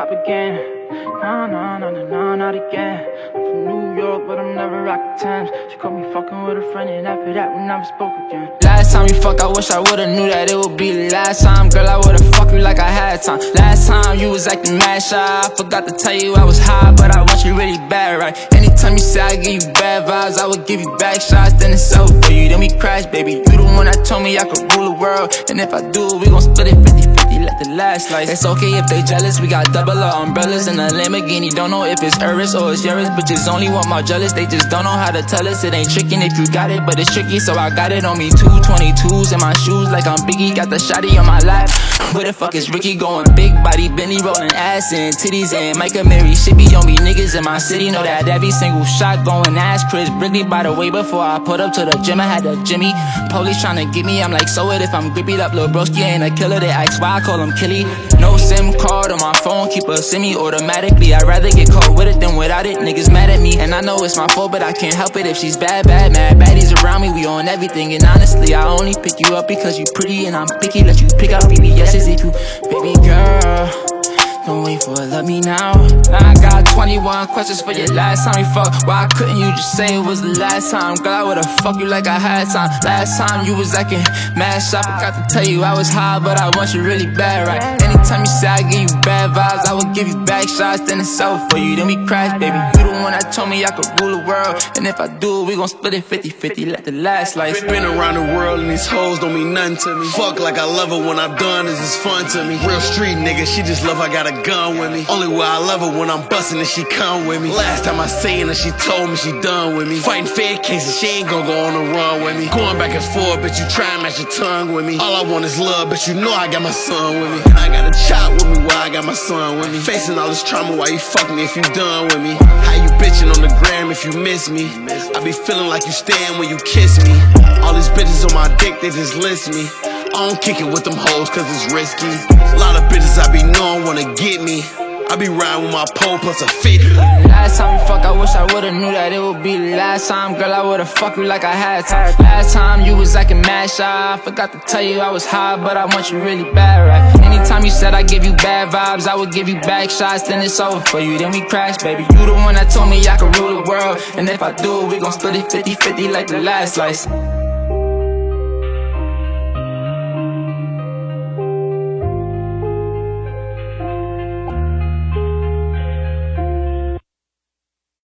pop again. No, no, no, no, no, not again. I'm from New York, but I'm never rockin' Thames. She caught me fucking with a friend, and after that, we never spoke again. Last time we fucked, I wish I would've knew that it would be the last time. Girl, I would've fucked you like I had time. Last time you was acting mad shy. I forgot to tell you I was high, but I want you really bad, right? Anytime you say I give you bad vibes, I would give you back shots, then it's over for you. Then we crash, baby. You the one that told me I could rule the world, and if I do, we gon' split it 50-50, let the last slice. It's okay if they jealous, we got double our umbrellas and a Lamborghini. Don't know if it's hers or it's yours, bitches only want my jealous. They just don't know how to tell us. It ain't tricking if you got it, but it's tricky, so I got it on me. 222s in my shoes like I'm Biggie. Got the shotty on my lap. Where the fuck is Ricky going? Big body, Benny rolling ass and titties and Micah Mary. Shit be on me, niggas in my city know that every single shot going ass. Chris Brickley, by the way, before I put up to the gym, I had the Jimmy. Police tryna get me, I'm like, so what if I'm gripped up? Lil' broski ain't a killer, they ask why I call him Killy. No SIM card on my phone, keep a semi-automatically. I'd rather get caught with it than without it. Niggas mad at me, and I know it's my fault, but I can't help it. If she's bad, mad baddies around me, we on everything. And honestly, I only pick you up because you pretty, and I'm picky. Let you pick up BBS's if you, baby girl. Don't wait for it, love me now. I got 21 questions for your last time we fucked. Why couldn't you just say it was the last time? Girl, I would've fucked you like I had time. Last time you was acting mad shy. Forgot to tell you I was high, but I want you really bad, right? Anytime you say I give you bad vibes, I would give you back shots, then it's over for you. Then we crash, baby. You the one that told me I could rule the world, and if I do, we gon' split it 50-50, let the last slice. Been around the world and these hoes don't mean nothing to me. Fuck like I love her when I'm done, this is fun to me. Real street nigga, she just love I got a gun with me. Only way I love her when I'm bustin' and she come with me. Last time I seen her, she told me she done with me. Fighting fair cases, she ain't gon' go on the run with me. Going back and forth, but you try and match your tongue with me. All I want is love, but you know I got my son with me. And I got a chop with me while I got my son with me. Facing all this trauma while you fuck me if you done with me. How you bitchin' on the gram if you miss me? I be feeling like you stayin' when you kiss me. All these bitches on my dick, they just list me. I don't kick it with them hoes cause it's risky. A lot of bitches I be knowin' wanna get me. I be riding with my pole plus a 50. Last time we fucked, I wish I would've knew that it would be the last time. Girl, I would've fucked you like I had time. Last time you was acting mad shy. I forgot to tell you I was high, but I want you really bad, right? Anytime you said I give you bad vibes, I would give you back shots, then it's over for you. Then we crash, baby. You the one that told me I could rule the world, and if I do, we gon' split it 50-50 like the last slice.